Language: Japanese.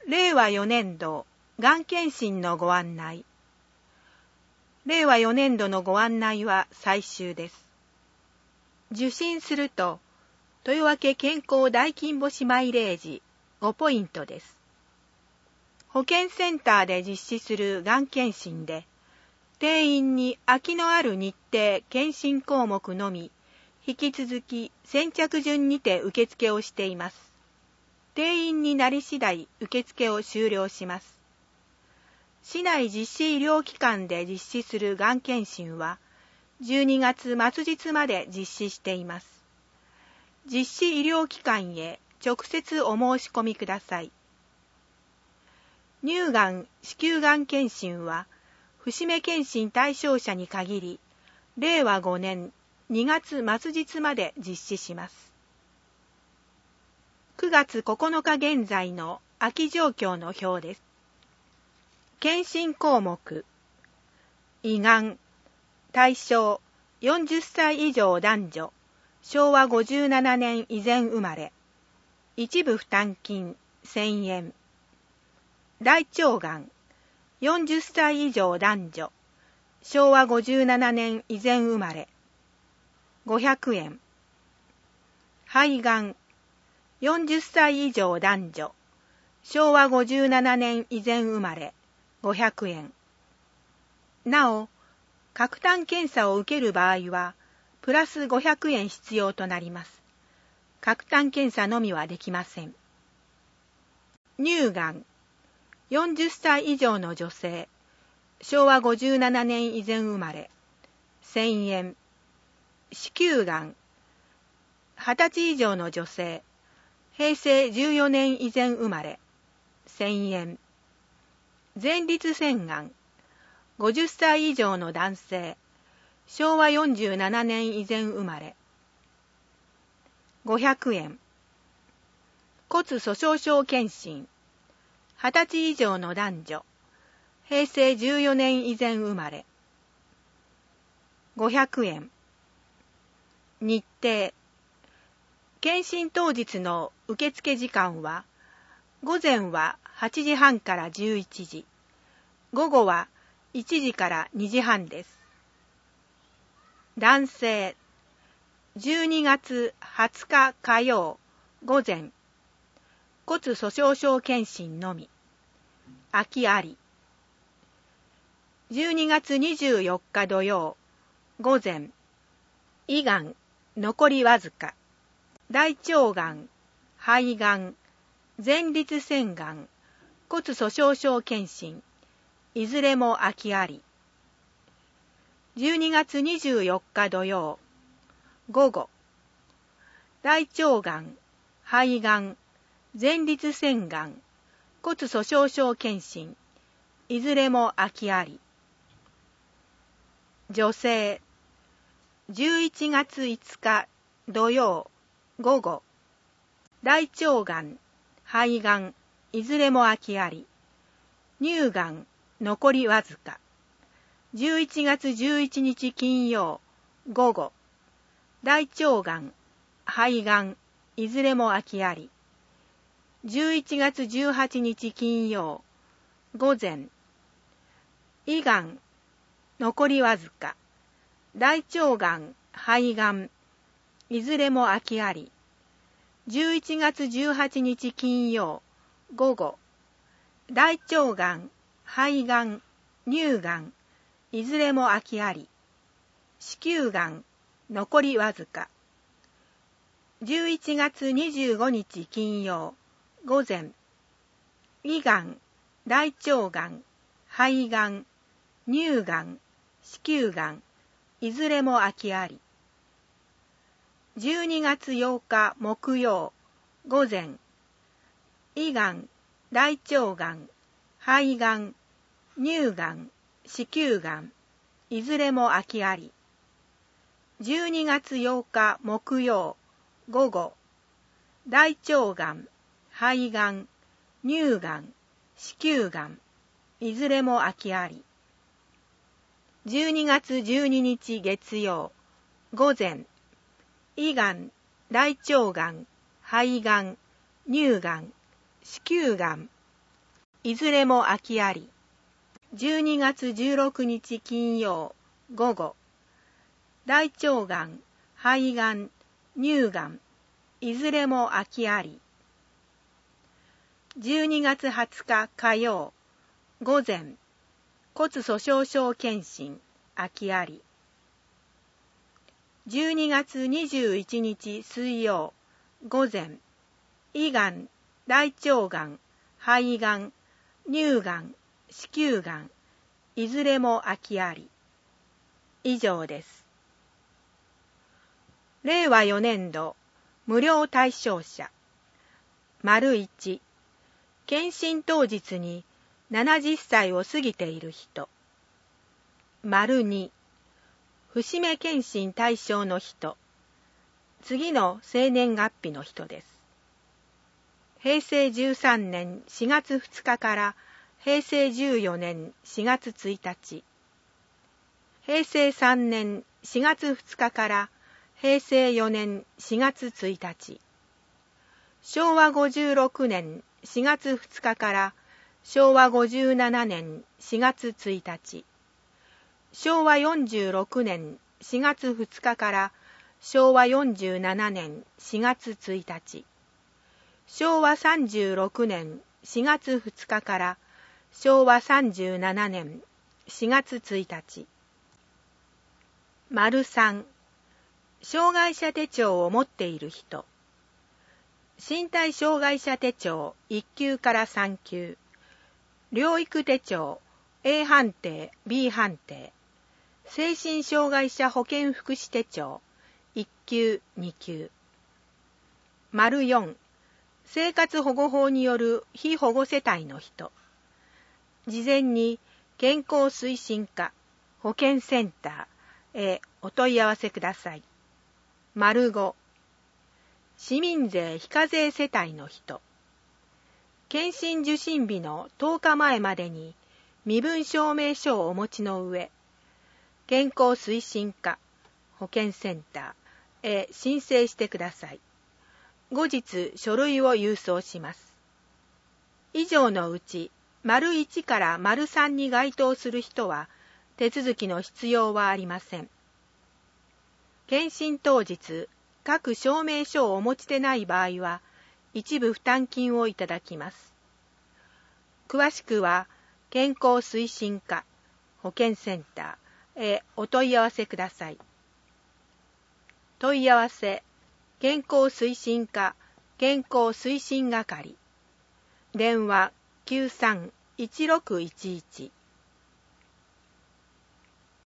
令和4年度がん検診のご案内。令和4年度のご案内は最終です。受診すると、豊分健康大金星マイレージ5ポイントです。保健センターで実施するがん検診で、定員に空きのある日程検診項目のみ、引き続き先着順にて受付をしています。定員になり次第受付を終了します。市内実施医療機関で実施するがん検診は、12月末日まで実施しています。実施医療機関へ直接お申し込みください。乳がん・子宮がん検診は、節目検診対象者に限り、令和5年2月末日まで実施します。9月9日現在の空き状況の表です。検診項目、胃がん、対象40歳以上男女、昭和57年以前生まれ、一部負担金1000円。大腸がん、40歳以上男女、昭和57年以前生まれ、500円。肺がん、40歳以上男女、昭和57年以前生まれ、500円。なお、喀痰検査を受ける場合は、プラス500円必要となります。喀痰検査のみはできません。乳がん、40歳以上の女性、昭和57年以前生まれ、1000円。子宮がん、20歳以上の女性、平成14年以前生まれ、1000円。前立腺がん、50歳以上の男性、昭和47年以前生まれ、500円。骨粗しょう症検診、20歳以上の男女、平成14年以前生まれ、500円。日程、検診当日の受付時間は、午前は8時半から11時、午後は1時から2時半です。男性、12月20日火曜午前、骨粗しょう症検診のみ、空きあり。12月24日土曜午前、胃がん、残りわずか。大腸がん、肺がん、前立腺がん、骨粗しょう症検診、いずれも空きあり。12月24日土曜、午後、大腸がん、肺がん、前立腺がん、骨粗しょう症検診、いずれも空きあり。女性、11月5日土曜、午後、大腸がん、肺がん、いずれも空きあり。乳がん、残りわずか。11月11日金曜、午後、大腸がん、肺がん、いずれも空きあり。11月18日金曜、午前、胃がん、残りわずか。大腸がん、肺がん、いずれも空きあり。11月18日金曜、午後、大腸がん、肺がん、乳がん、いずれも空きあり。子宮がん、残りわずか。11月25日金曜、午前、胃がん、大腸がん、肺がん、乳がん、子宮がん、いずれも空きあり。12月8日木曜、午前、胃がん、大腸がん、肺がん、乳がん、子宮がん、いずれも空きあり。12月8日木曜、午後、大腸がん、肺がん、乳がん、子宮がん、いずれも空きあり。12月12日月曜、午前、胃がん、大腸がん、肺がん、乳がん、子宮がん、 いずれも空きあり。12月16日金曜午後、大腸がん、肺がん、乳がん、いずれも空きあり。12月20日火曜午前、骨粗鬆症検診、空きあり。12月21日水曜午前、胃がん、大腸がん、肺がん、乳がん、子宮がん、いずれも空きあり。以上です。令和4年度無料対象者。丸1、検診当日に70歳を過ぎている人。丸2、節目検診対象の人。次の生年月日の人です。平成13年4月2日から平成14年4月1日。平成3年4月2日から平成4年4月1日。昭和56年4月2日から昭和57年4月1日。昭和46年4月2日から昭和47年4月1日。昭和36年4月2日から昭和37年4月1日。丸3、障害者手帳を持っている人。身体障害者手帳1級から3級。療育手帳 A 判定 B 判定。精神障害者保健福祉手帳1級2級。丸4、生活保護法による被保護世帯の人。事前に健康推進課保健センターへお問い合わせください。丸5、市民税非課税世帯の人。検診受診日の10日前までに身分証明書をお持ちの上、健康推進課保健センターへ申請してください。後日書類を郵送します。以上のうち丸1から丸3に該当する人は手続きの必要はありません。検診当日、各証明書をお持ちでない場合は一部負担金をいただきます。詳しくは健康推進課保健センターへお問い合わせください。問い合わせ、健康推進課健康推進係。電話 93-1611